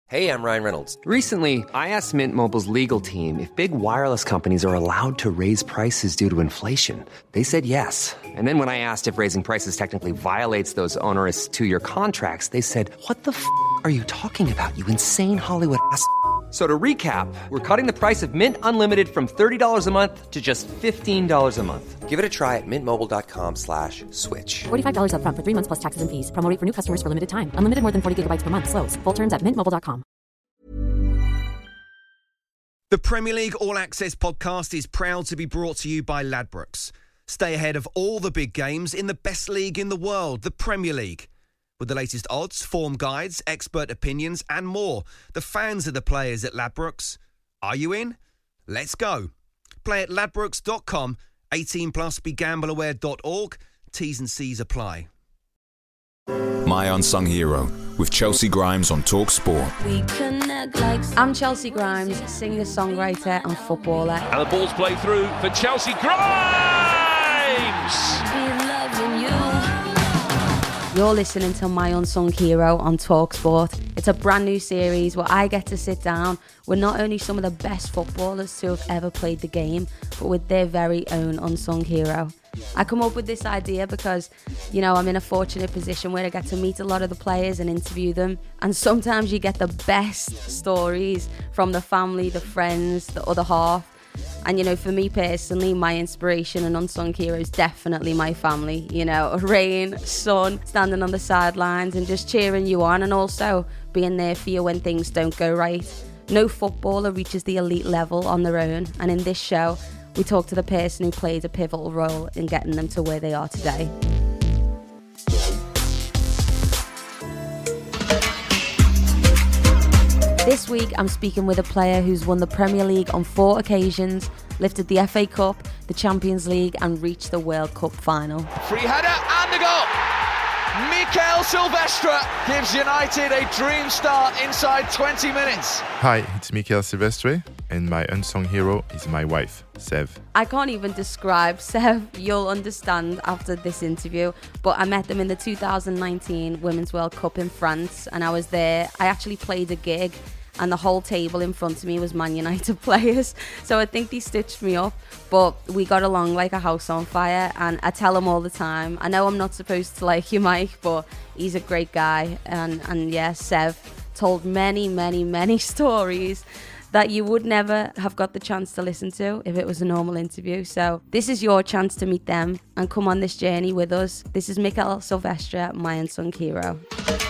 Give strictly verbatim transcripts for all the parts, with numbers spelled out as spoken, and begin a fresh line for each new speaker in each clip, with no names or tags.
Hey, I'm Ryan Reynolds.
Recently, I asked Mint Mobile's legal team if big wireless companies are allowed to raise prices due to inflation. They said yes. And then when I asked if raising prices technically violates those onerous two-year contracts, they said, what the f*** are you talking about, you insane Hollywood ass f- So to recap, we're cutting the price of Mint Unlimited from thirty dollars a month to just fifteen dollars a month.
Give it a try at mintmobile.com slash switch.
forty-five dollars up front for three months plus taxes and fees. Promo rate for new customers for limited time. Unlimited more than forty gigabytes per month. Slows full terms at mint mobile dot com.
The Premier League All Access podcast is proud to be brought to you by Ladbrokes. Stay ahead of all the big games in the best league in the world, the Premier League. With the latest odds, form guides, expert opinions and more. The fans are the players at Ladbrokes. Are you in? Let's go. Play at ladbrokes dot com, eighteen plus, be gamble aware dot org. T's and C's apply.
My Unsung Hero with Chelsea Grimes on Talk Sport.
We connect like...
I'm Chelsea Grimes, singer-songwriter and footballer.
And the ball's played through for Chelsea Grimes!
We loving you.
You're listening to My Unsung Hero on TalkSport. It's a brand new series where I get to sit down with not only some of the best footballers to have ever played the game, but with their very own unsung hero. I come up with this idea because, you know, I'm in a fortunate position where I get to meet a lot of the players and interview them. And sometimes you get the best stories from the family, the friends, the other half. And, you know, for me personally, my inspiration and unsung hero is definitely my family. You know, rain, sun, standing on the sidelines and just cheering you on, and also being there for you when things don't go right. No footballer reaches the elite level on their own. And in this show, we talk to the person who played a pivotal role in getting them to where they are today. This week, I'm speaking with a player who's won the Premier League on four occasions, lifted the F A Cup, the Champions League, and reached the World Cup final.
Free header and a goal! Mikel Silvestre gives United a dream start inside twenty minutes.
Hi, it's Mikel Silvestre, and my unsung hero is my wife, Sev.
I can't even describe Sev, you'll understand after this interview, but I met them in the two thousand nineteen Women's World Cup in France, and I was there. I actually played a gig, and the whole table in front of me was Man United players, so I think they stitched me up, but we got along like a house on fire, and I tell him all the time, I know I'm not supposed to like you, Mike, but he's a great guy, and, and yeah, Sev told many, many, many stories that you would never have got the chance to listen to if it was a normal interview. So this is your chance to meet them and come on this journey with us. This is Mikel Silvestre, my unsung hero.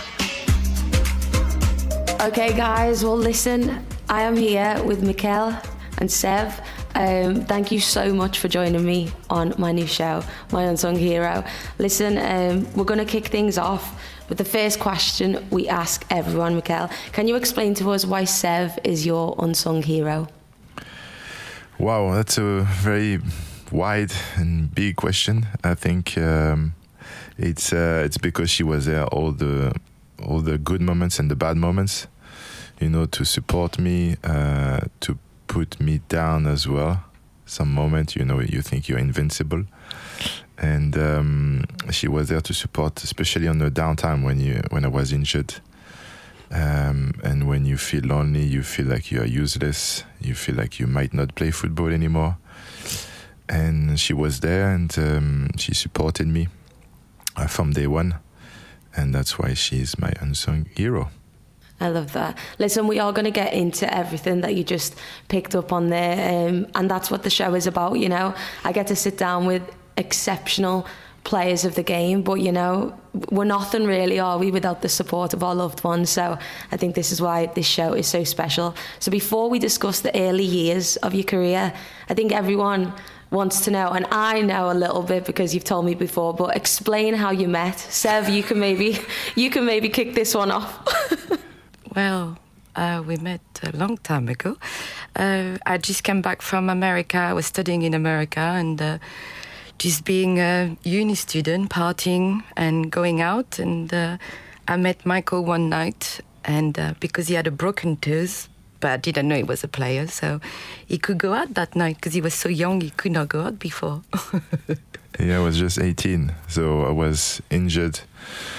Okay, guys, well, listen, I am here with Mikel and Sev. Um, thank you so much for joining me on my new show, My Unsung Hero. Listen, um, we're going to kick things off with the first question we ask everyone. Mikel, can you explain to us why Sev is your unsung hero?
Wow, that's a very wide and big question. I think um, it's uh, it's because she was there all the all the good moments and the bad moments, you know, to support me, uh, to put me down as well. Some moment, you know, you think you're invincible. And um, she was there to support, especially on the downtime when you when I was injured. Um, and when you feel lonely, you feel like you are useless. You feel like you might not play football anymore. And she was there, and um, she supported me uh, from day one. And that's why she's my unsung hero.
I love that. Listen, we are going to get into everything that you just picked up on there. Um, and that's what the show is about, you know. I get to sit down with exceptional players of the game, but, you know, we're nothing really, are we, without the support of our loved ones. So I think this is why this show is so special. So before we discuss the early years of your career, I think everyone wants to know, and I know a little bit because you've told me before, but explain how you met. Sev, you can maybe you can maybe kick this one off.
Well, uh, we met a long time ago. Uh, I just came back from America. I was studying in America, and uh, just being a uni student, partying and going out. And uh, I met Michael one night, and uh, because he had a broken toes, but I didn't know he was a player, so he could go out that night because he was so young, he could not go out before.
Yeah, I was just eighteen, so I was injured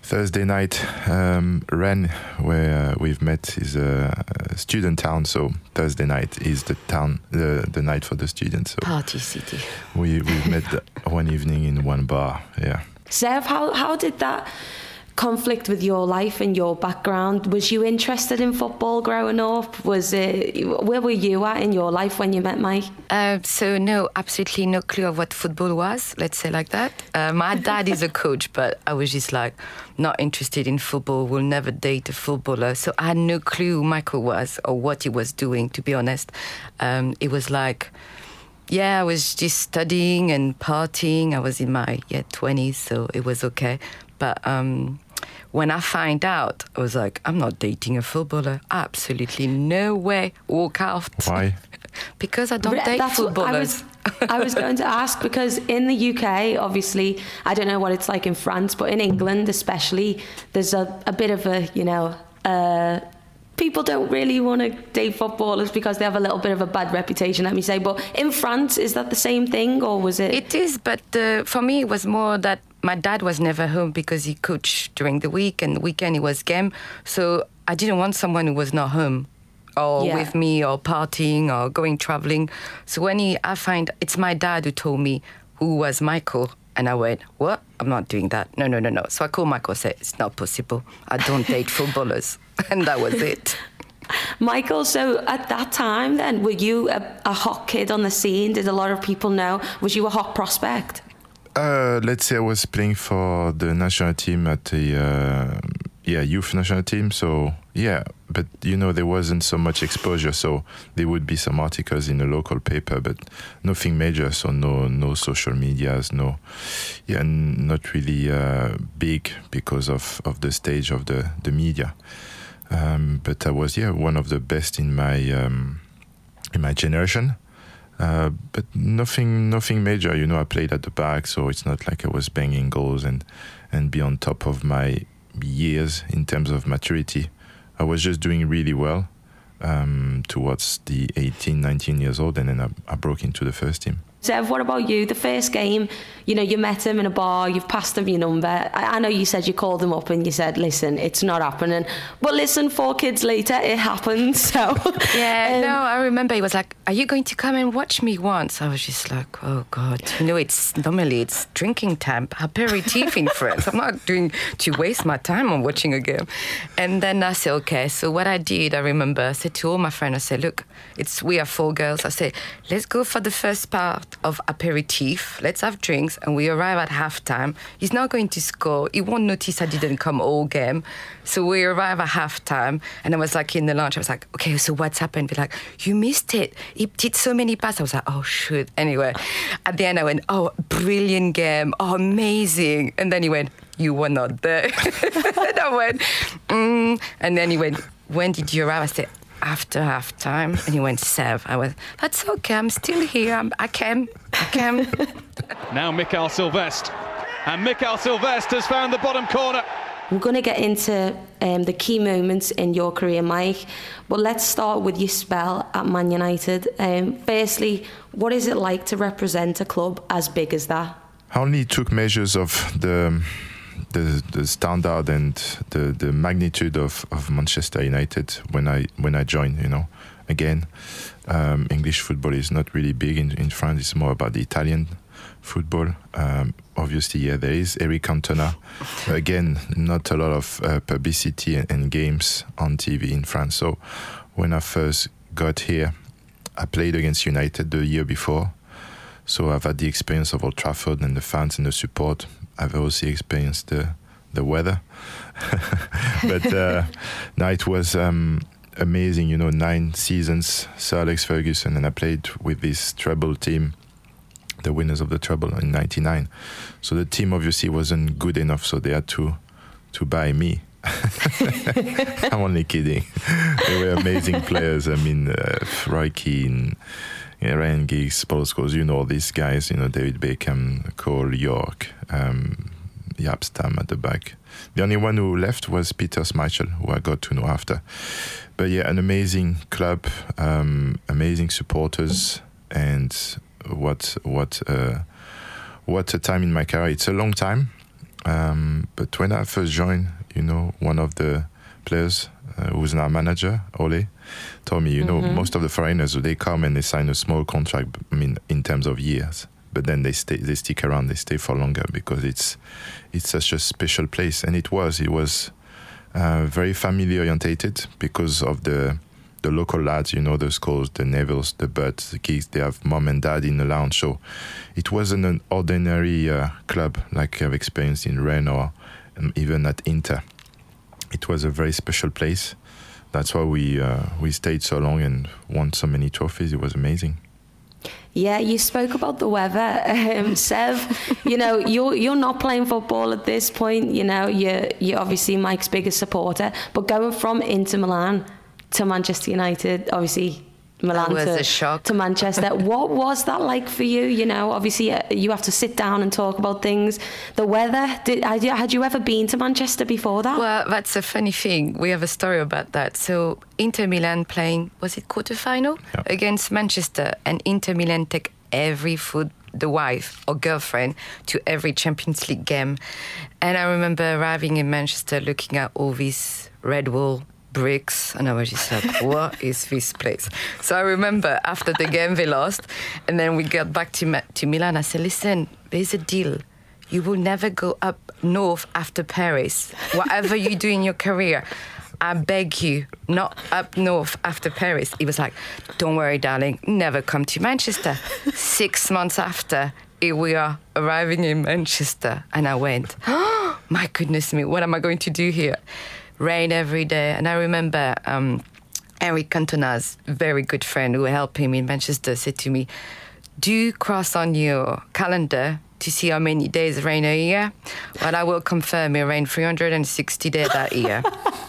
Thursday night, um, Rennes, where uh, we've met, is a, a student town. So Thursday night is the town, the the night for the students. So
Party city.
We we met one evening in one bar. Yeah.
Zev, how how did that conflict with your life and your background? Was you interested in football growing up? Was it, where were you at in your life when you met Mike?
Uh, so no, absolutely no clue of what football was, let's say like that. Uh, my dad is a coach, but I was just like not interested in football, will never date a footballer. So I had no clue who Michael was or what he was doing, to be honest. Um, it was like, yeah, I was just studying and partying. I was in my yeah twenties, so it was okay. But um, when I find out, I was like, I'm not dating a footballer. Absolutely no way. Walk out.
Why?
Because I don't
But
date
that's what I
footballers.
was, I was going to ask, because in the U K, obviously, I don't know what it's like in France, but in England especially, there's a, a bit of a, you know, uh, people don't really want to date footballers because they have a little bit of a bad reputation, let me say. But in France, is that the same thing, or was it?
It is, but uh, for me, it was more that my dad was never home because he coached during the week, and the weekend he was game. So I didn't want someone who was not home or
Yeah.
with me or partying or going traveling. So when he, I find it's my dad who told me who was Michael. And I went, what? I'm not doing that. No, no, no, no. So I called Michael and said, it's not possible. I don't date footballers. And that was it.
Michael, so at that time then, were you a, a hot kid on the scene? Did a lot of people know? Was you a hot prospect?
Uh, let's say I was playing for the national team at the uh, yeah youth national team. So yeah, but you know there wasn't so much exposure. So there would be some articles in a local paper, but nothing major. So no no social medias, no yeah, n- not really uh, big because of, of the stage of the the media. Um, but I was yeah one of the best in my um, in my generation. Uh, but nothing, nothing major. You know, I played at the back, so it's not like I was banging goals and, and be on top of my years in terms of maturity. I was just doing really well um, towards the eighteen, nineteen years old, and then I, I broke into the first team.
Zev, what about you? The first game, you know, you met him in a bar, you've passed him your number. I, I know you said you called him up and you said, listen, it's not happening. But listen, four kids later, it happened, so...
Yeah,
um,
no, I remember he was like, are you going to come and watch me once? I was just like, oh, God. You know, it's normally it's drinking time, aperitif in France. I'm not doing to waste my time on watching a game. And then I said, okay. So what I did, I remember, I said to all my friends, I said, look, it's we are four girls. I said, let's go for the first part of aperitif. Let's have drinks, and we arrive at halftime. He's not going to score. He won't notice I didn't come all game. So we arrive at halftime, and I was like in the lunch. I was like, okay, so what's happened? They're like, you missed it. He did so many passes. I was like, oh shoot. Anyway, at the end I went, oh, brilliant game. Oh, amazing. And then he went, you were not there. And I went, mm. And then he went, when did you arrive? I said, after half time. And he went, Zev. I went, that's okay, I'm still here. I'm, I can. I can.
Now Mikael Silvestre. And Mikael Silvestre has found the bottom corner.
We're going to get into um, the key moments in your career, Mike. But let's start with your spell at Man United. Um, firstly, what is it like to represent a club as big as that?
I only took measures of the the, the standard and the, the magnitude of, of Manchester United when I when I joined. You know, again, um, English football is not really big in, in France. It's more about the Italian football. Um, obviously, yeah, there is Eric Cantona. Again, not a lot of uh, publicity and, and games on T V in France. So when I first got here, I played against United the year before. So I've had the experience of Old Trafford and the fans and the support. I've also experienced the the weather. But uh, no, it was um, amazing, you know, nine seasons, Sir Alex Ferguson, and I played with this treble team, the winners of the treble in ninety-nine. So the team obviously wasn't good enough, so they had to to buy me. I'm only kidding. They were amazing players. I mean, uh, Roy Keane, yeah, Ryan Giggs, Paul Scholes, you know, all these guys, you know, David Beckham, Cole York, um, Jaap Stam at the back. The only one who left was Peter Schmeichel, who I got to know after. But yeah, an amazing club, um, amazing supporters, and what what uh, what a time in my career. It's a long time. Um, but when I first joined, you know, one of the players uh, who's now manager, Ole, told me, you know,
Mm-hmm.
most of the foreigners, they come and they sign a small contract, I mean, in terms of years, but then they stay, they stick around, they stay for longer because it's it's such a special place. And it was, it was uh, very family orientated because of the the local lads, you know, the Scholes, the Nevilles, the Butts, the kids, they have mom and dad in the lounge. So it wasn't an ordinary uh, club like I've experienced in Rennes or um, even at Inter. It was a very special place. That's why we uh, we stayed so long and won so many trophies. It was amazing.
Yeah, you spoke about the weather, um, Sev. You know, you're you're not playing football at this point. You know, you're you're obviously Mike's biggest supporter, but going from Inter Milan to Manchester United, obviously Milan
was
to,
a shock.
to Manchester. What was that like for you? You know, obviously uh, you have to sit down and talk about things. The weather. Did had you, had you ever been to Manchester before that?
Well, that's a funny thing. We have a story about that. So Inter Milan playing, was it quarterfinal?
Yeah.
Against Manchester, and Inter Milan take every foot, the wife or girlfriend, to every Champions League game. And I remember arriving in Manchester, looking at all these red wall bricks, and I was just like, what is this place? So I remember after the game they lost, and then we got back to Ma- to Milan. I said, listen, there's a deal. You will never go up north after Paris. Whatever you do in your career, I beg you, not up north after Paris. He was like, don't worry, darling, never come to Manchester. Six months after, here we are arriving in Manchester. And I went, oh, my goodness me, what am I going to do here? Rain every day. And I remember um, Eric Cantona's very good friend who helped him in Manchester said to me, do cross on your calendar to see how many days rain a year. But I will confirm it rained three hundred sixty days that year.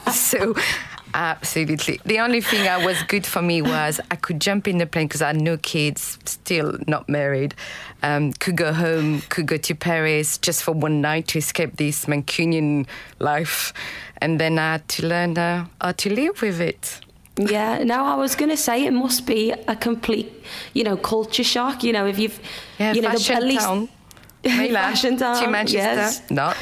So absolutely. The only thing that was good for me was I could jump in the plane because I had no kids, still not married, um, could go home, could go to Paris just for one night to escape this Mancunian life. And then I had to learn uh, how to live with it.
Yeah, no, I was going to say it must be a complete, you know, culture shock. You know, if you've,
Yeah,
you know,
fashion
at least
town. Milan,
fashion town,
to Manchester,
yes.
Not.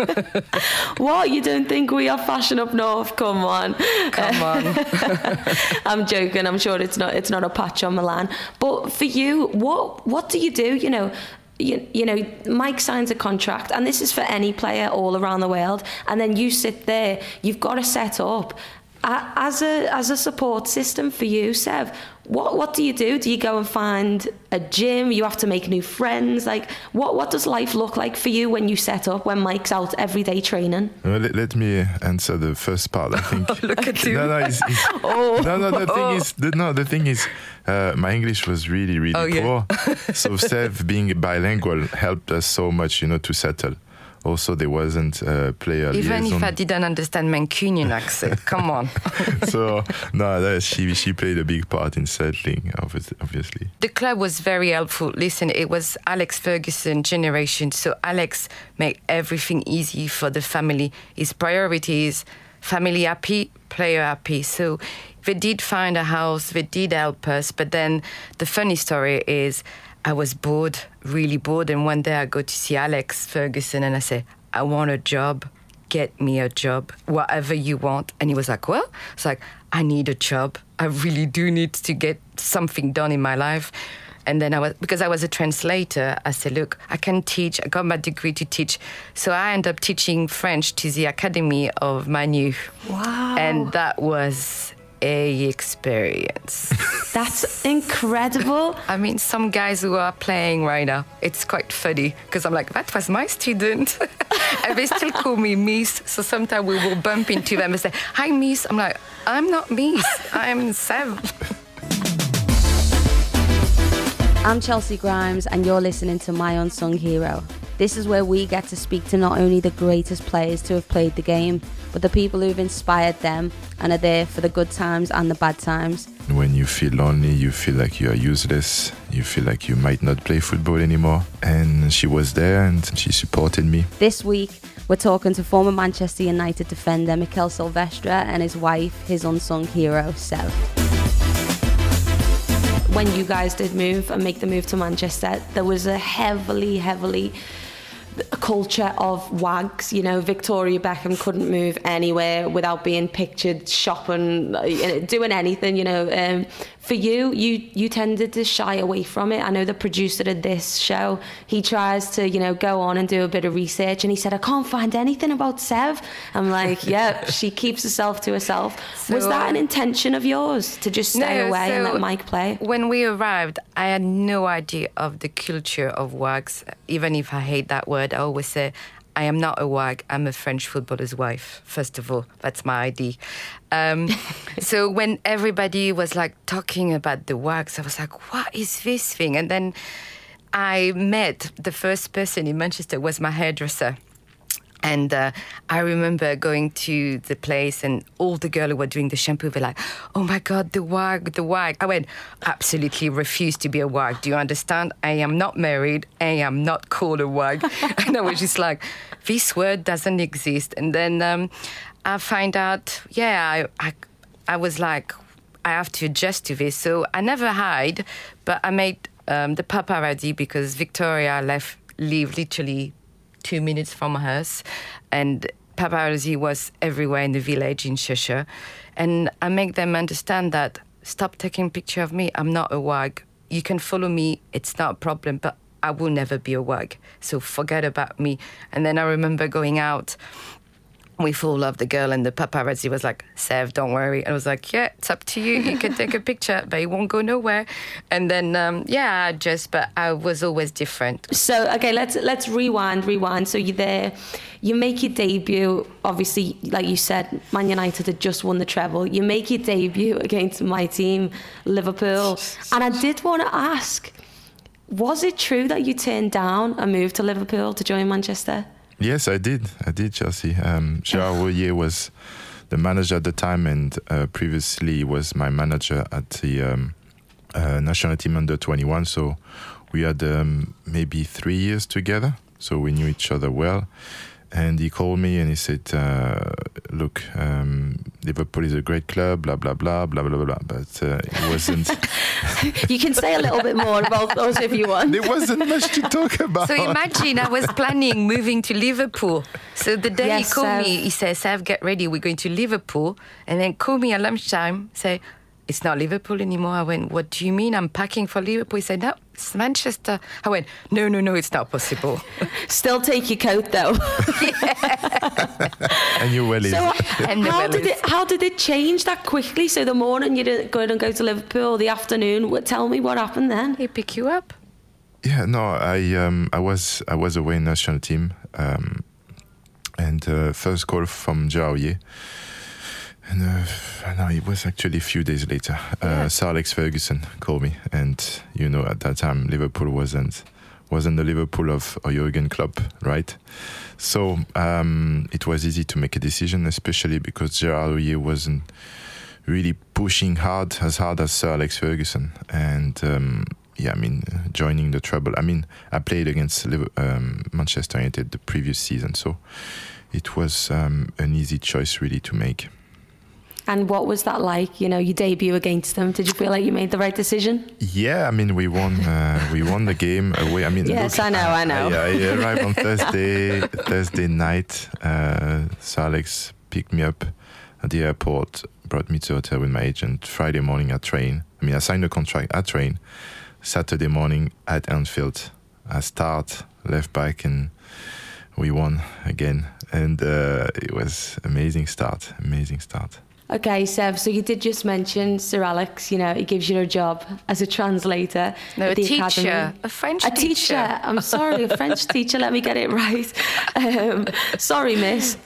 What, you don't think we have fashion up north? Come on,
Come on.
I'm joking. I'm sure it's not. It's not a patch on Milan. But for you, what what do you do? You know. You, you know, Mike signs a contract, and this is for any player all around the world, and then you sit there, you've got to set up a, as a as a support system for you, Sev. What what do you do? Do you go and find a gym? You have to make new friends? Like, what what does life look like for you when you set up, when Mike's out every day training?
Well, let, let me answer the first part. I think.
Look at you.
No, no, it's, it's,
Oh.
no, no. The
Oh.
thing is, the, no, the thing is, uh, my English was really, really
Oh, yeah.
poor. So Sev being bilingual helped us so much, you know, to settle. Also, there wasn't a player
Even
liaison.
if I didn't understand Mancunian accent, come on.
So no, that, she she played a big part in settling, obvi- obviously.
The club was very helpful. Listen, it was Alex Ferguson generation, so Alex made everything easy for the family. His priority is family happy, player happy. So they did find a house, they did help us, but then the funny story is I was bored, really bored, and one day I go to see Alex Ferguson and I say, I want a job, get me a job, whatever you want. And he was like, well, it's like, I need a job. I really do need to get something done in my life. And then I was, because I was a translator, I said, look, I can teach, I got my degree to teach. So I ended up teaching French to the Academy of Manu.
Wow.
And that was a experience.
That's incredible.
I mean, some guys who are playing right now, it's quite funny because I'm like, that was my student. And they still call me Miss. So sometimes we will bump into them and say, hi, Miss. I'm like, I'm not Miss. I'm Sev.
I'm Chelsea Grimes, and you're listening to My Unsung Hero. This is where we get to speak to not only the greatest players to have played the game, but the people who've inspired them and are there for the good times and the bad times.
When you feel lonely, you feel like you are useless, you feel like you might not play football anymore. And she was there and she supported me.
This week, we're talking to former Manchester United defender Mikel Silvestre and his wife, his unsung hero, Sev. When you guys did move and make the move to Manchester, there was a heavily, heavily
a culture of wags. You know, Victoria Beckham couldn't move anywhere without being pictured shopping, doing anything. You know, um, for you, you you tended to shy away from it. I know the producer of this show, he tries to, you know, go on and do a bit of research, and he said, I can't find anything about Sev. I'm like, yeah, she keeps herself to herself. So, was that an intention of yours, to just stay
no,
away
so
and let Mike play?
When we arrived, I had no idea of the culture of wags. Even if I hate that word, I always say, I am not a wag, I'm a French footballer's wife, first of all. That's my I D. Um, so when everybody was like talking about the wags, I was like, what is this thing? And then I met the first person in Manchester was my hairdresser. And uh, I remember going to the place and all the girls who were doing the shampoo were like, oh my God, the wag, the wag. I went, absolutely refuse to be a wag. Do you understand? I am not married. I am not called a wag. And I was just like, this word doesn't exist. And then um, I find out, yeah, I, I, I was like, I have to adjust to this. So I never hide, but I made um, the paparazzi because Victoria left, lived literally two minutes from her house, and paparazzi was everywhere in the village in Cheshire. And I make them understand that stop taking a picture of me. I'm not a wag. You can follow me. It's not a problem, but I will never be a wag. So forget about me. And then I remember going out with all of the girl, and the paparazzi was like, Sev, don't worry. And I was like, yeah, it's up to you. You can take a picture, but it won't go nowhere. And then, um, yeah, I just, but I was always different.
So, okay, let's let's rewind, rewind. So you're there, you make your debut. Obviously, like you said, Man United had just won the treble. You make your debut against my team, Liverpool. And I did want to ask, was it true that you turned down a move to Liverpool to join Manchester?
Yes, I did. I did, Chelsea. Um, Gérard Houllier was the manager at the time, and uh, previously was my manager at the um, uh, national team under twenty-one. So we had um, maybe three years together. So we knew each other well. And he called me and he said, uh, look, um, Liverpool is a great club, blah, blah, blah, blah, blah, blah. But uh, it wasn't...
You can say a little bit more about those if you want.
There wasn't much to talk about.
So imagine I was planning moving to Liverpool. So the day
Yes,
he called
Sev.
me, he said, Sev, get ready, we're going to Liverpool. And then call me at lunchtime, say, it's not Liverpool anymore. I went, what do you mean? I'm packing for Liverpool. He said, no, it's Manchester. I went, no, no, no, it's not possible.
Still take your coat though.
And your wellies.
So
And the
how did
wellies.
it how did it change that quickly? So the morning you didn't go and go to Liverpool, the afternoon. What, tell me what happened then.
He pick you up.
Yeah, no, I um, I was I was away in national team, um, and uh, first call from Gérard Houllier. And uh, no, it was actually a few days later. Uh,
Yeah.
Sir Alex Ferguson called me, and you know, at that time Liverpool wasn't wasn't the Liverpool of Jurgen Klopp, right? So um, it was easy to make a decision, especially because Gérard Houllier wasn't really pushing hard as hard as Sir Alex Ferguson. And um, yeah, I mean, joining the treble. I mean, I played against Liver- um, Manchester United the previous season, so it was um, an easy choice really to make.
And what was that like? You know, you debut against them. Did you feel like you made the right decision?
Yeah, I mean, we won. Uh, we won the game away. I mean,
Yes,
look,
I know, I know.
I, I arrived on Thursday, Thursday night. Uh, Sir Alex picked me up at the airport, brought me to the hotel with my agent. Friday morning, I train. I mean, I signed the contract. I train. Saturday morning at Anfield, I start left back, and we won again. And uh, it was amazing start. Amazing start.
Okay, Sev, so you did just mention Sir Alex, you know, he gives you a job as a translator.
No,
at
a
the
teacher,
academy.
a French
a
teacher.
teacher. I'm sorry, a French teacher, let me get it right. Um, sorry, miss.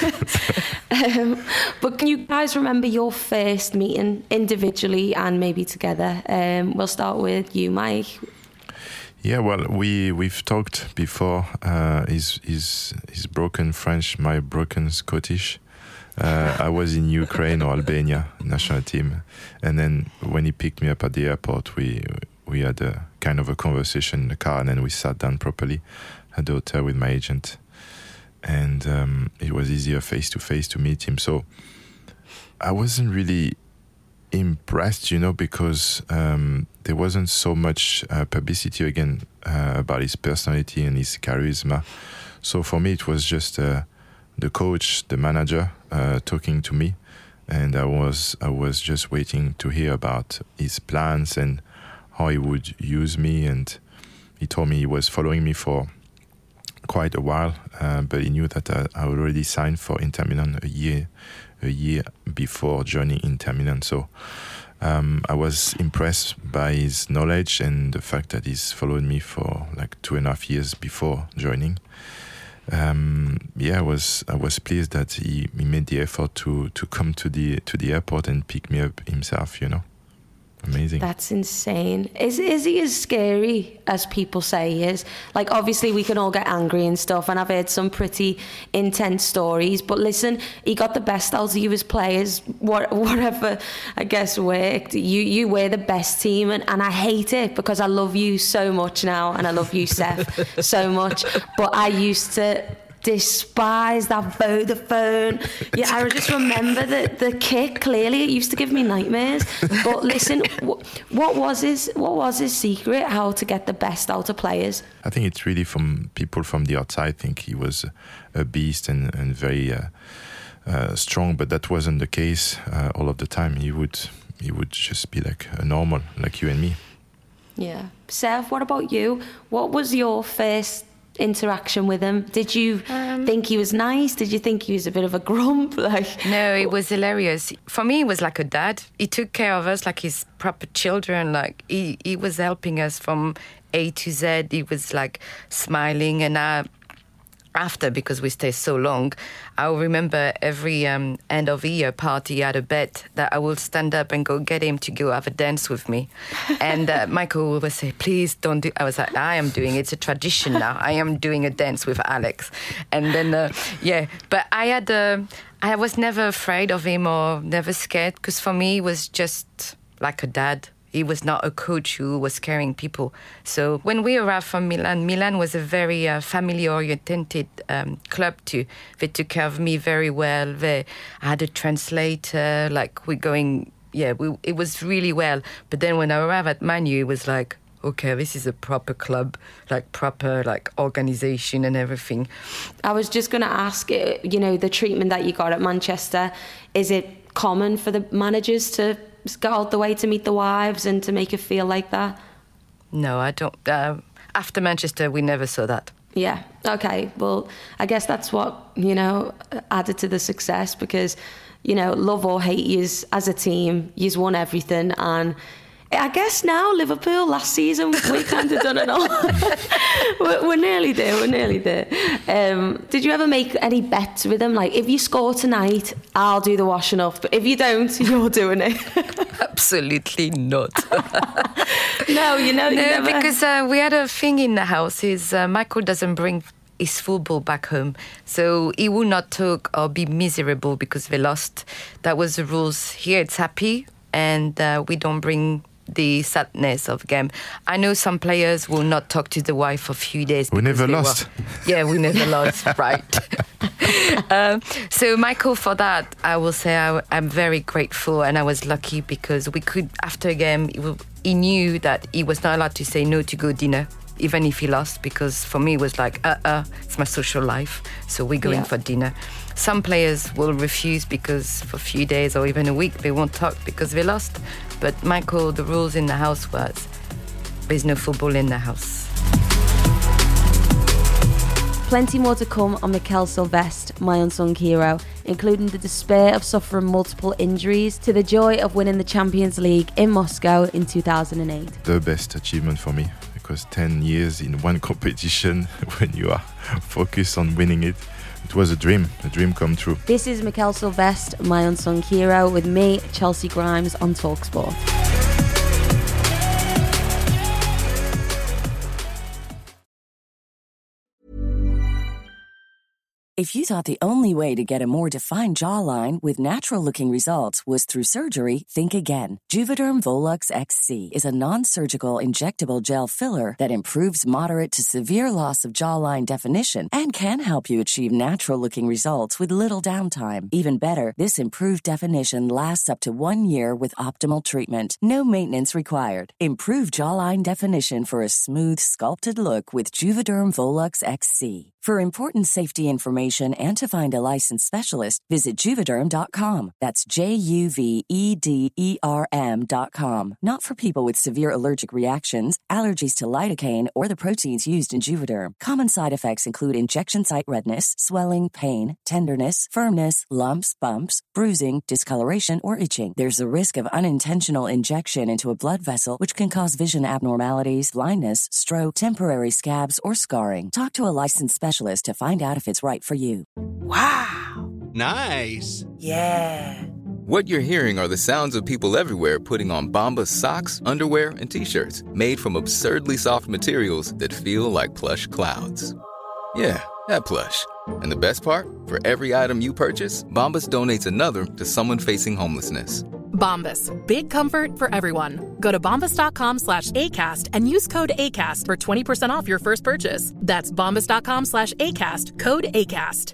um, but can you guys remember your first meeting individually and maybe together? Um, we'll start with you, Mike.
Yeah, well, we we've talked before. Uh, his his his broken French, my broken Scottish. Uh, I was in Ukraine or Albania national team, and then when he picked me up at the airport, we we had a kind of a conversation in the car, and then we sat down properly at the hotel with my agent, and um, it was easier face to face to meet him. So I wasn't really impressed, you know, because um, there wasn't so much uh, publicity again uh, about his personality and his charisma. So for me, it was just uh, the coach, the manager, uh, talking to me, and I was I was just waiting to hear about his plans and how he would use me. And he told me he was following me for quite a while, uh, but he knew that I, I already signed for Inter Milan a year a year before joining Inter Milan. So um, I was impressed by his knowledge and the fact that he's followed me for like two and a half years before joining. Um, yeah, I was I was pleased that he, he made the effort to to come to the to the airport and pick me up himself. You know, amazing.
That's insane. Is is he as scary as people say he is? Like, obviously we can all get angry and stuff, and I've heard some pretty intense stories. But listen, he got the best out of you as players. What, whatever, I guess, worked. You you were the best team, and, and I hate it because I love you so much now, and I love you, Seth, so much. But I used to despise that Vodafone. Yeah, I just remember the the kick clearly. It used to give me nightmares. But listen, w- what was his what was his secret? How to get the best out of players?
I think it's really from people from the outside think he was a beast and and very uh, uh, strong, but that wasn't the case uh, all of the time. He would he would just be like a normal, like you and me.
Yeah, Seth, what about you? What was your first interaction with him? Did you um, think he was nice? Did you think he was a bit of a grump? Like,
no, it was hilarious. For me, he was like a dad. He took care of us like his proper children. Like he, he was helping us from A to Z. He was like smiling, and I, after, because we stayed so long, I remember every um, end of year party he had a bet that I will stand up and go get him to go have a dance with me. And uh, Michael would say, please don't do. I was like, I am doing it. It's a tradition now. I am doing a dance with Alex. And then, uh, yeah, but I had, uh, I was never afraid of him or never scared, because for me, he was just like a dad. He was not a coach who was carrying people. So when we arrived from Milan, Milan was a very uh, family-oriented um, club too. They took care of me very well. They I had a translator. Like we're going, yeah, we, it was really well. But then when I arrived at Man U, it was like, okay, this is a proper club, like proper like organisation and everything.
I was just going to ask, you know, the treatment that you got at Manchester, is it common for the managers to go out the way to meet the wives and to make it feel like that?
No, I don't. Uh, after Manchester, we never saw that.
Yeah, okay. Well, I guess that's what, you know, added to the success, because, you know, love or hate yous as a team, yous won everything. And I guess now Liverpool last season, we kind of done it all. we're, we're nearly there, we're nearly there. Um, did you ever make any bets with them? Like, if you score tonight, I'll do the washing up. But if you don't, you're doing it.
Absolutely not.
No, you know, you
no,
never...
because uh, we had a thing in the house. Is uh, Michael doesn't bring his football back home, so he will not talk or be miserable because they lost. That was the rules. Here it's happy, and uh, we don't bring the sadness of game. I know some players will not talk to the wife for a few days.
We never lost.
Were, yeah, we never lost, right. um, so Michael, for that, I will say I, I'm very grateful, and I was lucky because we could, after a game, he, he knew that he was not allowed to say no to go dinner, even if he lost, because for me it was like, uh-uh, it's my social life, so we're going yeah. for dinner. Some players will refuse because for a few days or even a week they won't talk because they lost. But Michael, the rules in the house was there's no football in the house.
Plenty more to come on Mikel Silvestre, my unsung hero, including the despair of suffering multiple injuries to the joy of winning the Champions League in Moscow in two thousand eight.
The best achievement for me, because ten years in one competition, when you are focused on winning it, it was a dream, a dream come true.
This is Mikel Silvestre, my unsung hero, with me, Chelsea Grimes, on TalkSport.
If you thought the only way to get a more defined jawline with natural-looking results was through surgery, think again. Juvederm Volux X C is a non-surgical injectable gel filler that improves moderate to severe loss of jawline definition and can help you achieve natural-looking results with little downtime. Even better, this improved definition lasts up to one year with optimal treatment. No maintenance required. Improve jawline definition for a smooth, sculpted look with Juvederm Volux X C. For important safety information and to find a licensed specialist, visit Juvederm dot com. That's J U V E D E R M dot com. Not for people with severe allergic reactions, allergies to lidocaine, or the proteins used in Juvederm. Common side effects include injection site redness, swelling, pain, tenderness, firmness, lumps, bumps, bruising, discoloration, or itching. There's a risk of unintentional injection into a blood vessel, which can cause vision abnormalities, blindness, stroke, temporary scabs, or scarring. Talk to a licensed specialist to find out if it's right for you.
Wow. Nice.
Yeah. What you're hearing are the sounds of people everywhere putting on Bombas socks, underwear, and T-shirts made from absurdly soft materials that feel like plush clouds. Yeah, that plush. And the best part? For every item you purchase, Bombas donates another to someone facing homelessness.
Bombas. Big comfort for everyone. Go to bombas.com slash ACAST and use code ACAST for twenty percent off your first purchase. That's bombas.com slash ACAST. Code ACAST.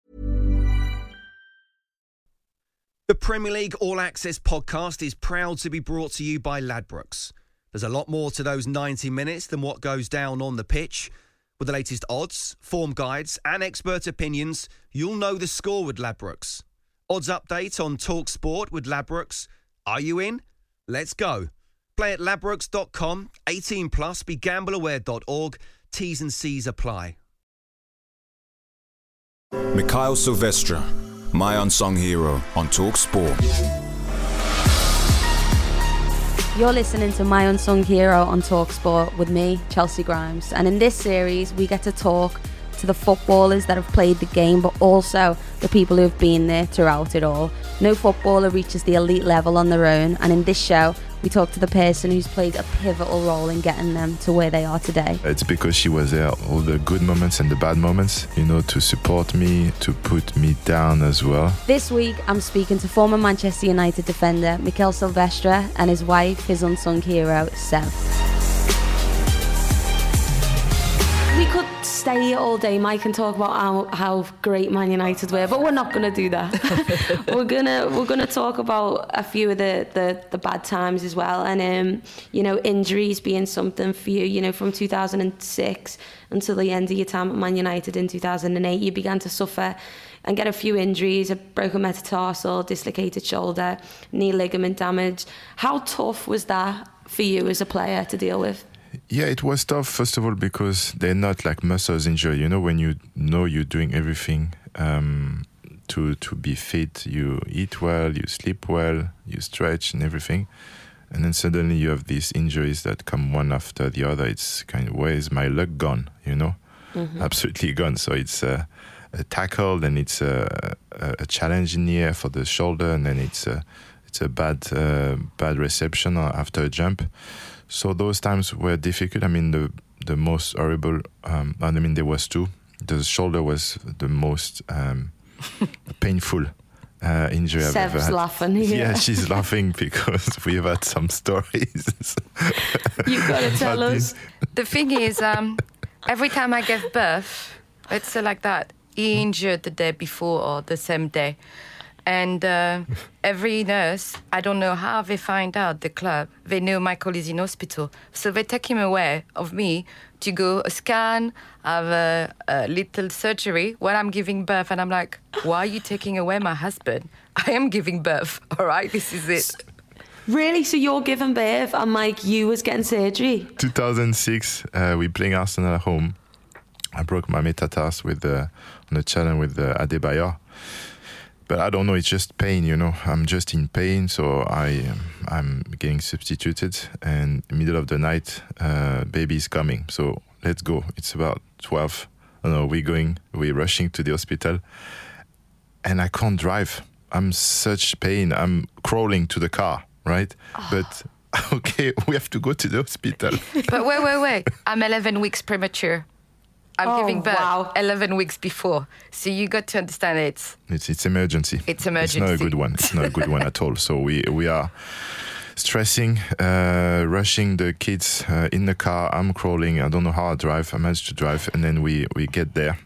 The Premier League All Access podcast is proud to be brought to you by Ladbrokes. There's a lot more to those ninety minutes than what goes down on the pitch. With the latest odds, form guides and expert opinions, you'll know the score with Ladbrokes. Odds update on Talk Sport with Ladbrokes. Are you in? Let's go. Play at ladbrokes dot com, eighteen plus, be gamble aware dot org. T's and C's apply.
Mikhail Silvestre, my unsung hero on Talk Sport.
You're listening to My Unsung Hero on TalkSport with me, Chelsea Grimes. And in this series, we get to talk to the footballers that have played the game, but also the people who have been there throughout it all. No footballer reaches the elite level on their own. And in this show, we talk to the person who's played a pivotal role in getting them to where they are today.
It's because she was there, all the good moments and the bad moments, you know, to support me, to put me down as well.
This week, I'm speaking to former Manchester United defender Mikhail Silvestre and his wife, his unsung hero, Seb.
We could stay here all day, Mike, and talk about how, how great Man United were, but we're not going to do that. we're gonna we're gonna talk about a few of the, the, the bad times as well, and um, you know, injuries being something for you. You know, from two thousand six until the end of your time at Man United in two thousand eight, you began to suffer and get a few injuries: a broken metatarsal, dislocated shoulder, knee ligament damage. How tough was that for you as a player to deal with?
Yeah, it was tough, first of all, because they're not like muscles injury. You know, when you know you're doing everything um, to to be fit, you eat well, you sleep well, you stretch and everything. And then suddenly you have these injuries that come one after the other. It's kind of, where is my luck gone, you know? Mm-hmm. Absolutely gone. So it's a, a tackle, then it's a, a, a challenge in the air for the shoulder, and then it's a, it's a bad, uh, bad reception after a jump. So those times were difficult. I mean, the the most horrible, um, I mean, there was two. The shoulder was the most um, painful uh, injury I've
Seb's
ever had.
laughing. Yeah.
yeah, she's laughing because we've had some stories.
You've got to tell us.
The thing is, um, every time I gave birth, let's say like that, he injured the day before or the same day. And uh, every nurse, I don't know how they find out, the club, they know Michael is in hospital. So they take him away of me to go a scan, have a, a little surgery while I'm giving birth. And I'm like, why are you taking away my husband? I am giving birth, all right? This is it.
Really? So you're giving birth and Mike, you was getting surgery?
two thousand six, uh, we playing Arsenal at home. I broke my metatarsal with the, on a challenge with uh, Adebayor. But I don't know, it's just pain, you know. I'm just in pain, so I, um, I'm getting substituted. And middle of the night, uh, baby's coming. So let's go. It's about twelve. Oh no, we're going, we're rushing to the hospital. And I can't drive. I'm such pain. I'm crawling to the car, right? Oh. But, okay, we have to go to the hospital.
But wait, wait, wait. I'm eleven weeks premature. I'm
Oh,
giving birth
wow.
eleven weeks before. So you got to understand it.
It's it's emergency.
It's
It's not a
emergency.
good one. It's not a good one at all. So we we are stressing, uh, rushing the kids uh, in the car. I'm crawling. I don't know how I drive. I managed to drive, and then we we get there,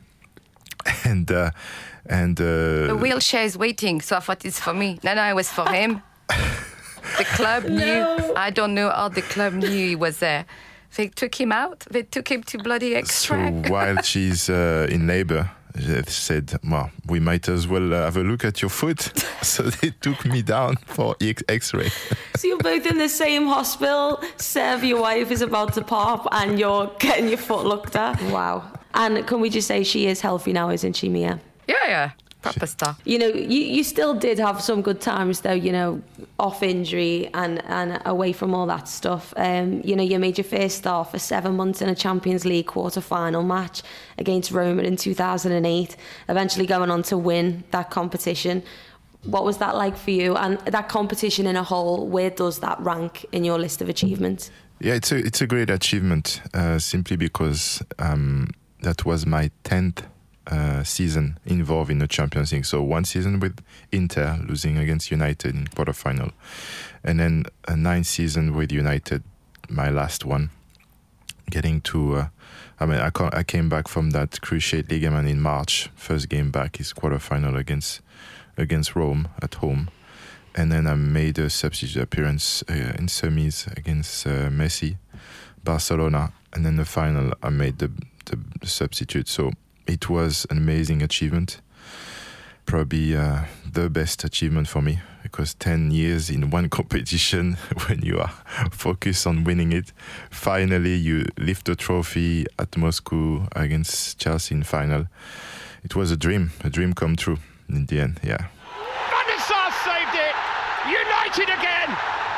and uh, and uh,
The wheelchair is waiting, so I thought it's for me. No, no, it was for him. The club knew. I don't know how the club knew he was there. They took him out. They took him to bloody
so
extract.
while she's uh, in labor, they said, "Well, we might as well uh, have a look at your foot." So they took me down for X- X-ray.
So you're both in the same hospital. Sev, your wife, is about to pop, and you're getting your foot looked at. Wow. And can we just say she is healthy now, isn't she, Mia?
Yeah, yeah. Proper star.
You know, you, you still did have some good times, though, you know, off injury and, and away from all that stuff. Um, you know, you made your first start for seven months in a Champions League quarter-final match against Roma in two thousand eight, eventually going on to win that competition. What was that like for you? And that competition in a whole, where does that rank in your list of achievements?
Yeah, it's a it's a great achievement. Uh, simply because um, that was my tenth uh, season involved in the Champions League. So one season with Inter, losing against United in quarterfinal, and then a ninth season with United, my last one, getting to. Uh, I mean, I, ca- I came back from that cruciate ligament in March. First game back is quarterfinal against against Rome at home. And then I made a substitute appearance uh, in semis against uh, Messi, Barcelona, and then the final I made the, the, the substitute. So it was an amazing achievement, probably uh, the best achievement for me, because ten years in one competition, when you are focused on winning it, finally you lift the trophy at Moscow against Chelsea in final. It was a dream, a dream come true in the end, yeah.
Van der Sar saved it. United again.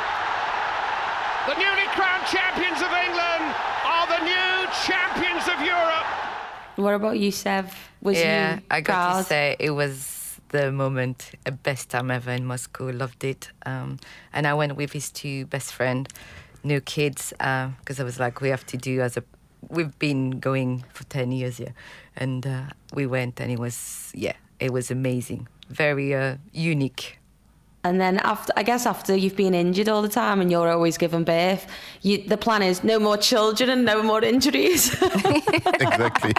The newly crowned champions of England are the new champions of Europe.
What about you, Sev? Was
yeah,
you
I got
proud?
to say it was the moment, the best time ever in Moscow. Loved it. Um, and I went with his two best friends, no kids, because uh, I was like, we have to do as a. We've been going for ten years here, and uh, we went, and it was yeah, it was amazing, very uh, unique.
And then after, I guess after you've been injured all the time and you're always giving birth, you, the plan is no more children and no more injuries.
Exactly.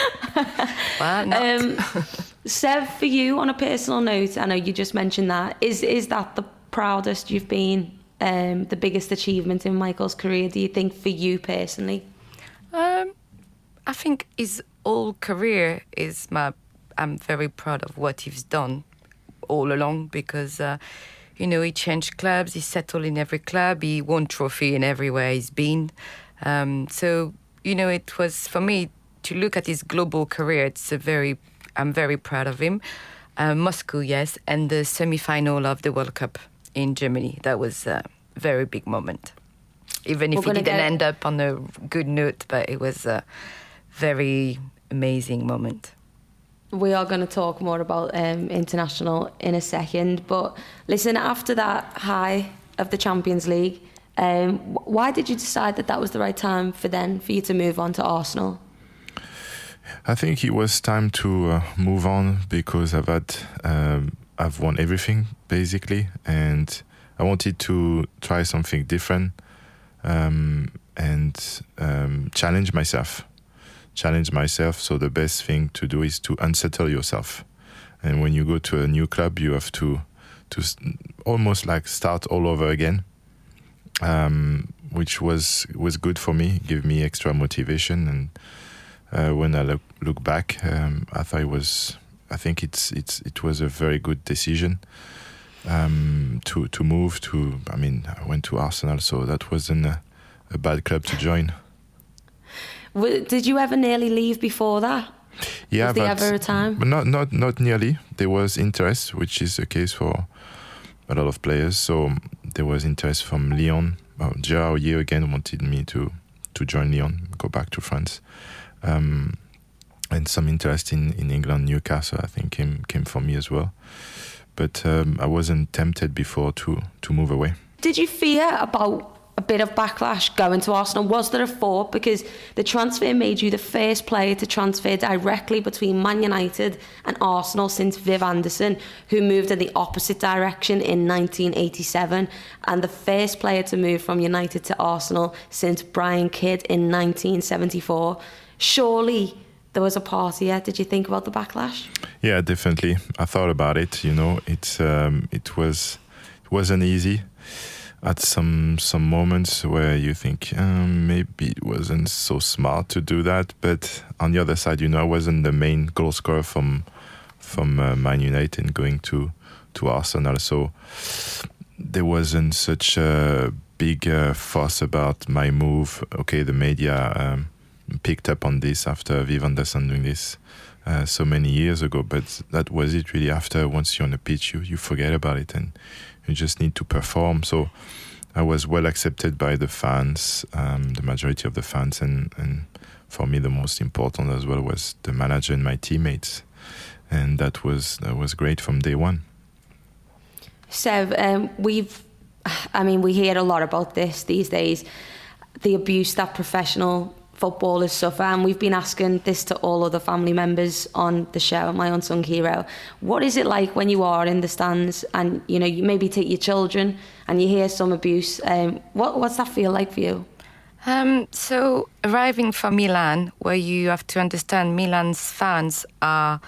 Well, not.
Um, Sev, for you, on a personal note, I know you just mentioned that, is is that the proudest you've been, um, the biggest achievement in Michael's career, do you think, for you personally?
Um, I think his whole career is my. I'm very proud of what he's done all along, because uh, you know, he changed clubs, he settled in every club, he won trophy in everywhere he's been. Um, so you know, it was for me to look at his global career. It's a very, I'm very proud of him. Uh, Moscow, yes, and the semi-final of the World Cup in Germany. That was a very big moment. Even if
We're
he
gonna
didn't
get-
end up on a good note, but it was a very amazing moment.
We are going to talk more about um, international in a second, but listen, after that high of the Champions League, um, wh- why did you decide that that was the right time for then for you to move on to Arsenal?
I think it was time to uh, move on, because I've had um, I've won everything basically, and I wanted to try something different um, and um, challenge myself. Challenge myself. So the best thing to do is to unsettle yourself, and when you go to a new club, you have to to s- almost like start all over again, um, which was was good for me, give me extra motivation. And uh, when I look, look back, um, I thought it was I think it's it's it was a very good decision um, to to move to. I mean, I went to Arsenal, so that wasn't a, a bad club to join.
W- Did you ever nearly leave before that?
Yeah,
Was there
but,
ever a time?
but not not not nearly. There was interest, which is the case for a lot of players. So there was interest from Lyon. Well, Gerard Houllier again wanted me to to join Lyon, go back to France, um, and some interest in, in England. Newcastle, I think, came came for me as well. But um, I wasn't tempted before to to move away.
Did you fear about a bit of backlash going to Arsenal? Was there a thought? Because the transfer made you the first player to transfer directly between Man United and Arsenal since Viv Anderson, who moved in the opposite direction in nineteen eighty-seven, and the first player to move from United to Arsenal since Brian Kidd in nineteen seventy-four. Surely there was a part here. Did you think about the backlash?
Yeah, definitely. I thought about it. You know, it's um, it was it wasn't easy. At some some moments where you think um, maybe it wasn't so smart to do that, but on the other side, you know, I wasn't the main goal scorer from from uh, Man United going to to Arsenal, so there wasn't such a big uh, fuss about my move. Okay, the media um, picked up on this after Viv Anderson doing this uh, so many years ago, but that was it really. After, once you're on the pitch, you you forget about it and you just need to perform. So I was well accepted by the fans, um, the majority of the fans, and, and for me the most important as well was the manager and my teammates, and that was that was great from day one.
Sev, um, we've, I mean, we hear a lot about this these days, the abuse that professional footballers suffer, and we've been asking this to all other family members on the show, My Unsung Hero. What is it like when you are in the stands and, you know, you maybe take your children and you hear some abuse? Um, what what's that feel like for you?
Um, so arriving from Milan, where you have to understand Milan's fans are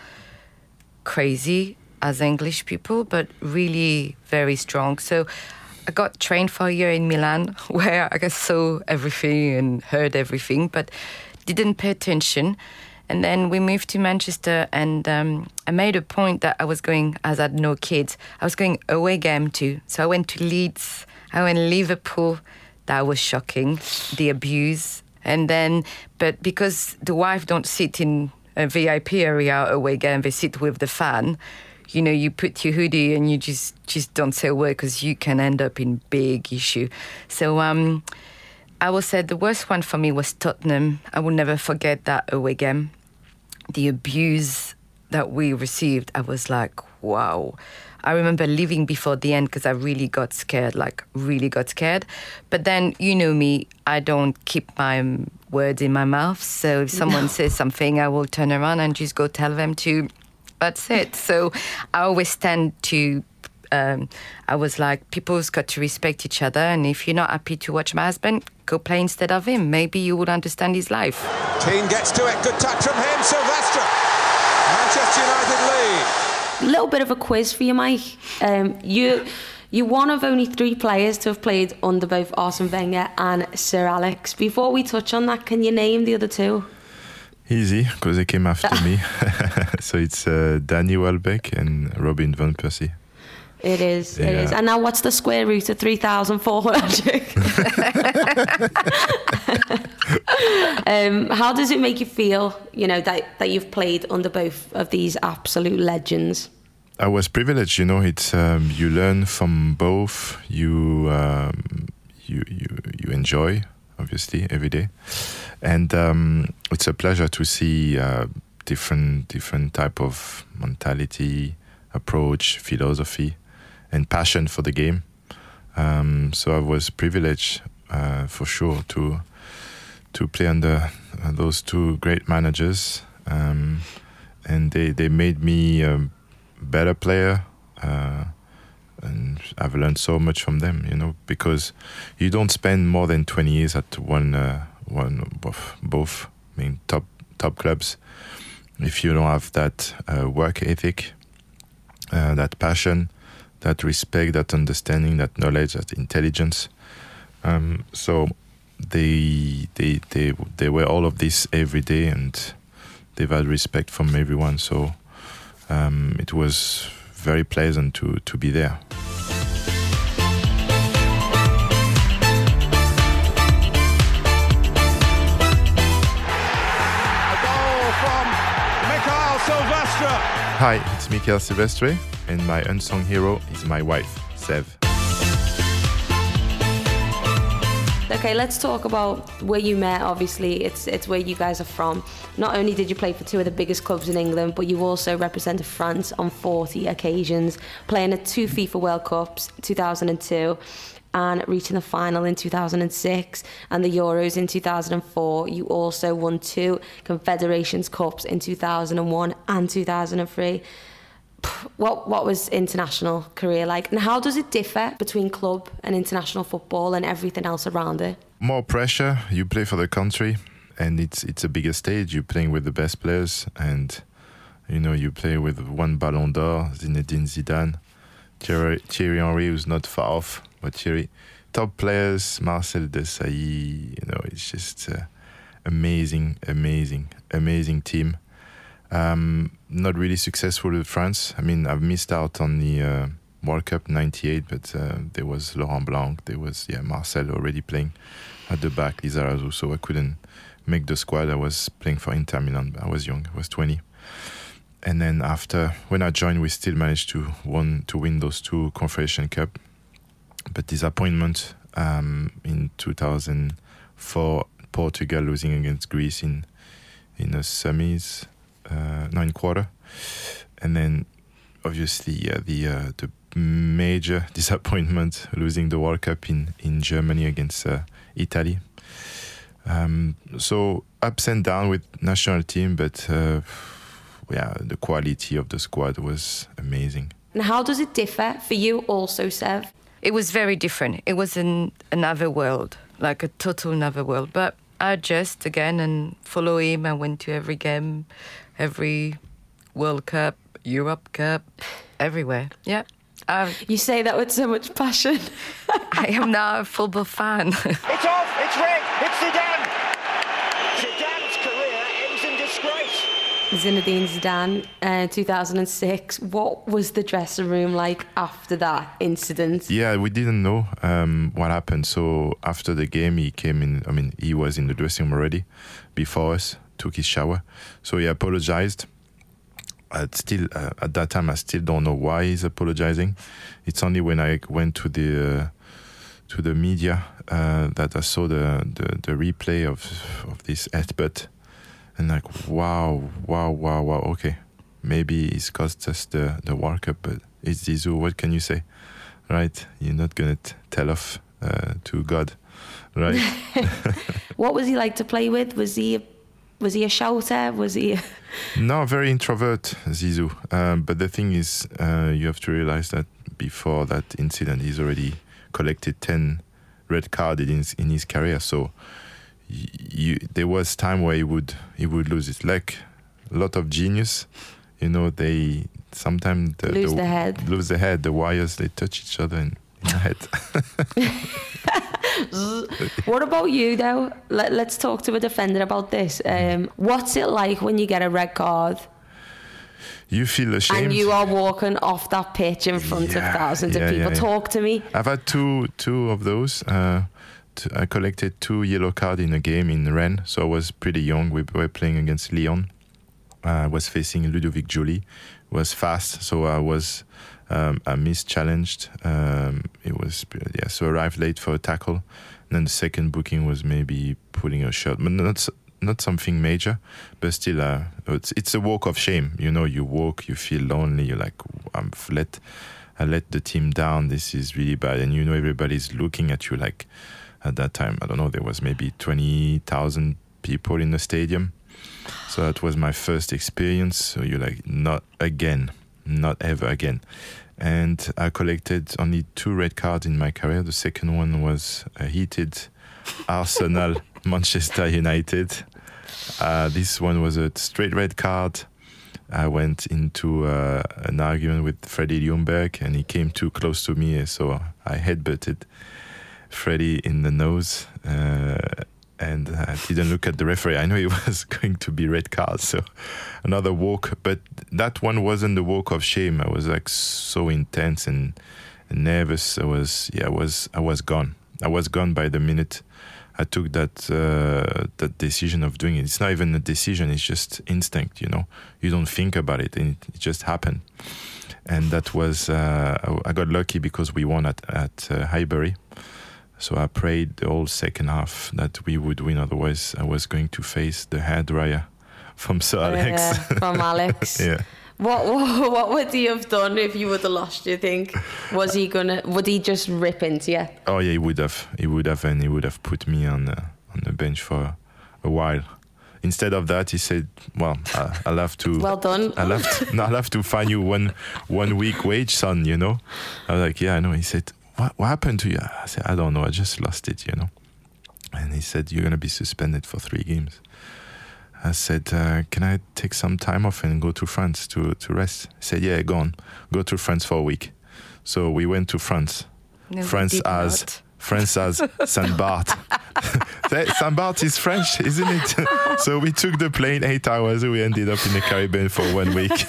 crazy as English people, but really very strong. So I got trained for a year in Milan, where I saw everything and heard everything, but didn't pay attention. And then we moved to Manchester, and um, I made a point that I was going, as I had no kids, I was going away game too. So I went to Leeds, I went to Liverpool. That was shocking, the abuse. And then, but because the wife don't sit in a V I P area away game, they sit with the fan. You know, you put your hoodie and you just, just don't say a word because you can end up in big issue. So um, I will say the worst one for me was Tottenham. I will never forget that away game. The abuse that we received, I was like, wow. I remember leaving before the end because I really got scared, like really got scared. But then, you know me, I don't keep my words in my mouth. So if someone no. says something, I will turn around and just go tell them to... That's it. So I always tend to, um, I was like, people's got to respect each other. And if you're not happy to watch my husband, go play instead of him. Maybe you would understand his life.
Keane gets to it. Good touch from him. Silvestre. Manchester United lead.
A little bit of a quiz for you, Mike. Um, you, you're one of only three players to have played under both Arsene Wenger and Sir Alex. Before we touch on that, can you name the other two?
Easy, because they came after me. So it's uh, Danny Welbeck and Robin van Persie.
It is,
yeah.
it is. And now what's the square root of three thousand four hundred? um, how does it make you feel, you know, that, that you've played under both of these absolute legends?
I was privileged, you know, it's um, you learn from both, you, um, you, you, you enjoy, obviously, every day. And um, it's a pleasure to see uh, different different type of mentality, approach, philosophy, and passion for the game. Um, so I was privileged, uh, for sure, to to play under uh, those two great managers, um, and they they made me a better player. Uh, and I've learned so much from them, you know, because you don't spend more than twenty years at one. Uh, One both, both, I mean, top top clubs. If you don't have that uh, work ethic, uh, that passion, that respect, that understanding, that knowledge, that intelligence, um, so they they they they were all of this every day, and they've had respect from everyone. So um, it was very pleasant to to be there. Hi, it's Mikael Silvestre, and my unsung hero is my wife, Sev.
Okay, let's talk about where you met. Obviously, it's it's where you guys are from. Not only did you play for two of the biggest clubs in England, but you also represented France on forty occasions, playing at two FIFA World Cups, two thousand two. and reaching the final in two thousand six and the Euros in two thousand four. You also won two Confederations Cups in two thousand one and two thousand three. What what was international career like, and how does it differ between club and international football and everything else around it?
More pressure. You play for the country, and it's it's a bigger stage. You're playing with the best players, and you know you play with one Ballon d'Or, Zinedine Zidane, Thierry, Thierry Henry, who's not far off, but Thierry, top players, Marcel Desailly. You know, it's just uh, amazing, amazing, amazing team. Um, not really successful with France. I mean, I've missed out on the uh, World Cup ninety-eight, but uh, there was Laurent Blanc, there was yeah Marcel already playing at the back, Lizarazu, so I couldn't make the squad. I was playing for Inter Milan, but I was young, I was twenty. And then after, when I joined, we still managed to won, to win those two Confederation Cup. But disappointment um, in two thousand four, Portugal losing against Greece in, in the semis. Uh, nine quarter, and then obviously yeah, the uh, the major disappointment, losing the World Cup in, in Germany against uh, Italy. Um, so ups and downs with national team, but uh, yeah, the quality of the squad was amazing.
And how does it differ for you also, Sev?
It was very different. It was an, another world, like a total another world. But I adjust again and follow him. I went to every game, every World Cup, Europe Cup, everywhere. Yeah. Um,
you say that with so much passion.
I am now a football fan.
It's off, it's red, it's Zidane. Zidane's career ends in disgrace.
Zinedine Zidane, uh, two thousand six. What was the dressing room like after that incident?
Yeah, we didn't know um, what happened. So after the game, he came in. I mean, he was in the dressing room already before us, took his shower. So he apologized. I'd still, uh, at that time, I still don't know why he's apologizing. It's only when I went to the uh, to the media uh, that I saw the, the, the replay of of this headbutt. And like, wow, wow, wow, wow, okay. Maybe it's cost us the, the World Cup, but it's Zizou, what can you say? Right? You're not going to tell off uh, to God, right?
What was he like to play with? Was he a, was he a shouter? Was he... A...
No, very introvert, Zizou. Um, but the thing is, uh, you have to realize that before that incident, he's already collected ten red cards in his, in his career, so... You, there was time where he would he would lose it. Like a lot of genius, you know, they sometimes the,
lose
the,
the head.
Lose the head. The wires, they touch each other in, in the head.
What about you though? Let, let's talk to a defender about this. Um, what's it like when you get a red card?
You feel ashamed.
And you are walking off that pitch in front
yeah,
of thousands
yeah,
of people.
Yeah, yeah.
Talk to me.
I've had two two of those. Uh, I collected two yellow cards in a game in Rennes, so I was pretty young. We were playing against Lyon. Uh, I was facing Ludovic Joly, who was fast, so I was um, I mischallenged. Um, it was yeah, so I arrived late for a tackle. And then the second booking was maybe pulling a shot, but not not something major, but still, uh, it's it's a walk of shame. You know, you walk, you feel lonely. You're like, I'm let I let the team down. This is really bad, and you know everybody's looking at you like. At that time, I don't know, there was maybe twenty thousand people in the stadium. So that was my first experience. So you're like, not again, not ever again. And I collected only two red cards in my career. The second one was a heated Arsenal Manchester United. Uh, this one was a straight red card. I went into uh, an argument with Freddie Ljungberg, and he came too close to me, so I headbutted Freddie in the nose, uh, and I didn't look at the referee. I know it was going to be red card, so another walk. But that one wasn't the walk of shame. I was like so intense and, and nervous. I was, yeah, I was, I was gone. I was gone by the minute I took that uh, that decision of doing it. It's not even a decision. It's just instinct. You know, you don't think about it, and it, it just happened. And that was, uh, I got lucky because we won at at uh, Highbury. So I prayed the whole second half that we would win. Otherwise, I was going to face the hair dryer from Sir Alex.
Yeah, from Alex.
Yeah.
What, what what would he have done if you would have lost, do you think? Was he gonna, would he just rip into you?
Oh yeah, he would have. He would have, and he would have put me on the, on the bench for a while. Instead of that, he said, "Well, uh, I'll have to.
Well done.
I'll have to, no, I'll have to find you one one week wage, son. You know." I was like, "Yeah, I know." He said, "What what happened to you?" I said, "I don't know. I just lost it, you know." And he said, "You're gonna be suspended for three games." I said, uh, "Can I take some time off and go to France to to rest?" He said, "Yeah, go on. Go to France for a week." So we went to France.
No,
France
we did
has
not.
France has Saint Barth. Saint Barth is French, isn't it? So we took the plane eight hours. We ended up in the Caribbean for one week.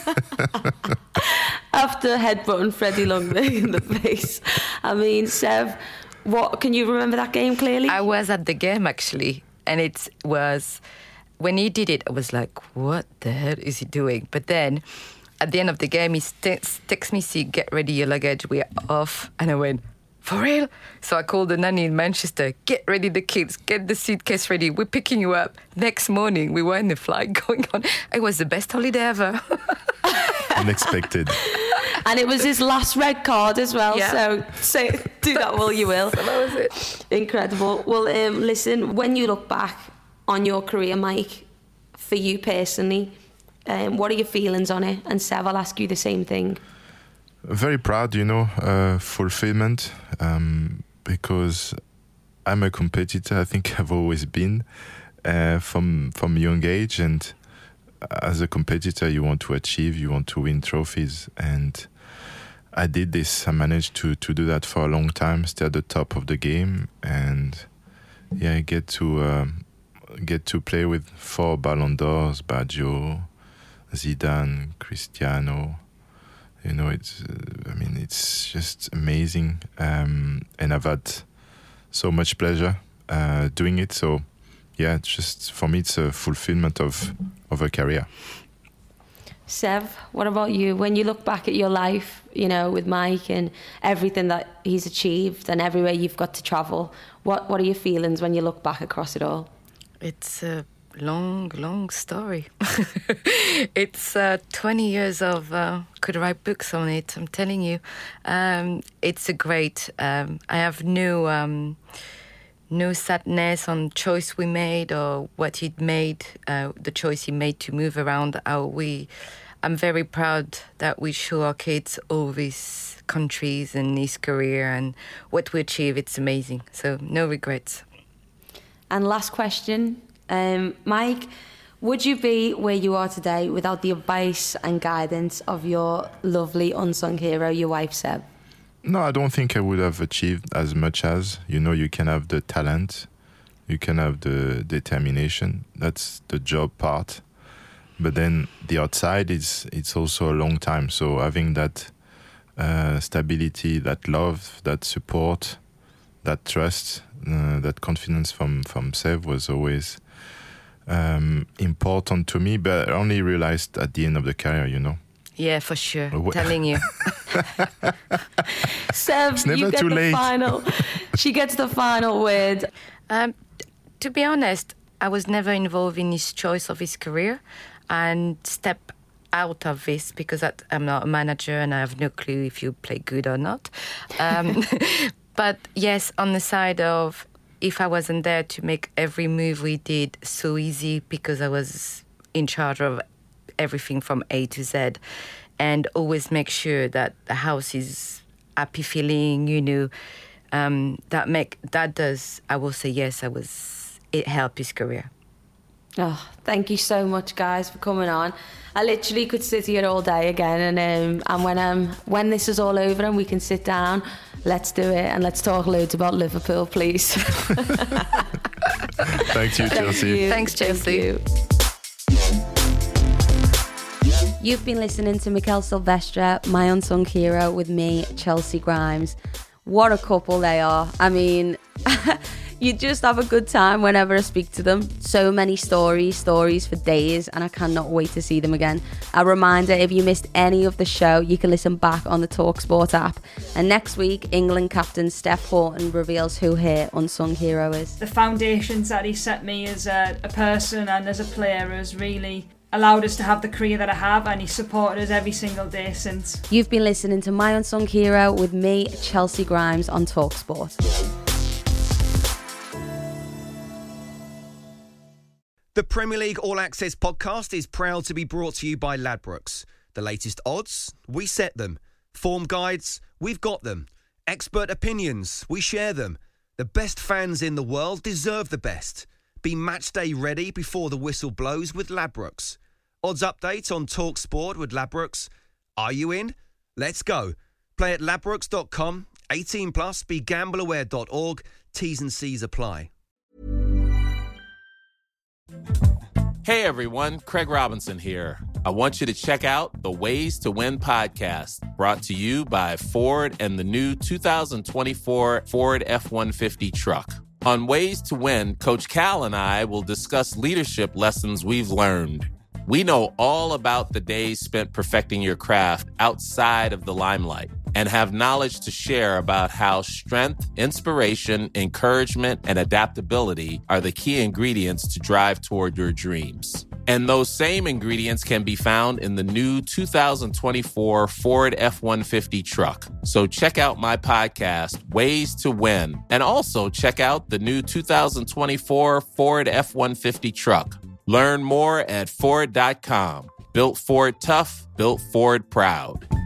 After headbutting Freddie Longley in the face. I mean, Sev, what can you remember that game clearly?
I was at the game actually, and it was when he did it. I was like, "What the hell is he doing?" But then, at the end of the game, he st- texts me, "See, get ready your luggage. We're off." And I went, "For real?" So I called the nanny in Manchester. "Get ready the kids. Get the suitcase ready. We're picking you up." Next morning, we were in the flight going on. It was the best holiday ever.
Unexpected.
And it was his last red card as well.
Yeah.
So, so do that while you will.
So that was it.
Incredible. Well, um, listen, when you look back on your career, Mike, for you personally, um, what are your feelings on it? And Sev, I'll ask you the same thing.
Very proud, you know, uh, fulfillment, um, because I'm a competitor. I think I've always been uh, from from a young age, and as a competitor, you want to achieve, you want to win trophies, and I did this. I managed to to do that for a long time, stay at the top of the game, and yeah, I get to um, get to play with four Ballon d'Ors: Baggio, Zidane, Cristiano. You know, it's. Uh, I mean, it's just amazing, um, and I've had so much pleasure uh, doing it. So, yeah, it's just for me, it's a fulfillment of of a career.
Sev, what about you? When you look back at your life, you know, with Mike and everything that he's achieved and everywhere you've got to travel, what what are your feelings when you look back across it all?
It's a long, long story. It's uh, twenty years of, uh, could write books on it, I'm telling you. Um, it's a great, um, I have no, um, no sadness on choice we made or what he made, uh, the choice he made to move around. How we, I'm very proud that we show our kids all these countries and his career and what we achieve. It's amazing. So no regrets.
And last question, um, Mike, would you be where you are today without the advice and guidance of your lovely unsung hero, your wife, Sev?
No, I don't think I would have achieved as much as, you know, you can have the talent, you can have the determination. That's the job part. But then the outside is, it's also a long time. So having that uh, stability, that love, that support, that trust, uh, that confidence from, from Sev was always um, important to me. But I only realized at the end of the career, you know.
Yeah, for sure.
Uh, wh-
Telling you.
Sev,
It's never
you get
too
the
late.
final. She gets the final word.
Um, to be honest, I was never involved in his choice of his career and step out of this because I, I'm not a manager and I have no clue if you play good or not. Um, but yes, on the side of if I wasn't there to make every move we did so easy because I was in charge of everything from A to Z and always make sure that the house is happy feeling, you know, um, that make that does, I will say yes, I was, it helped his career.
Oh, thank you so much, guys, for coming on. I literally could sit here all day again, and um, and when um when this is all over and we can sit down, let's do it and let's talk loads about Liverpool, please.
Thank you, Chelsea.
Thank you.
Thanks, Chelsea.
Thank you.
You've been listening to Mikel Silvestre, My Unsung Hero, with me, Chelsea Grimes. What a couple they are. I mean, you just have a good time whenever I speak to them. So many stories, stories for days, and I cannot wait to see them again. A reminder, if you missed any of the show, you can listen back on the TalkSport app. And next week, England captain Steph Houghton reveals who her unsung hero is.
The foundations that he set me as a, a person and as a player has really allowed us to have the career that I have, and he's supported us every single day since.
You've been listening to My Unsung Hero with me, Chelsea Grimes, on TalkSport.
The Premier League All Access podcast is proud to be brought to you by Ladbrokes. The latest odds, we set them. Form guides, we've got them. Expert opinions, we share them. The best fans in the world deserve the best. Be match day ready before the whistle blows with Ladbrokes. Odds update on TalkSport with Ladbrokes. Are you in? Let's go. Play at ladbrokes dot com. eighteen plus, be gamble aware dot org. T's and C's apply.
Hey everyone, Craig Robinson here. I want you to check out the Ways to Win podcast, brought to you by Ford and the new two thousand twenty-four Ford F one fifty truck. On Ways to Win, Coach Cal and I will discuss leadership lessons we've learned. We know all about the days spent perfecting your craft outside of the limelight and have knowledge to share about how strength, inspiration, encouragement, and adaptability are the key ingredients to drive toward your dreams. And those same ingredients can be found in the new two thousand twenty-four Ford F one fifty truck. So check out my podcast, Ways to Win, and also check out the new two thousand twenty-four Ford F one fifty truck. Learn more at Ford dot com. Built Ford tough, built Ford proud.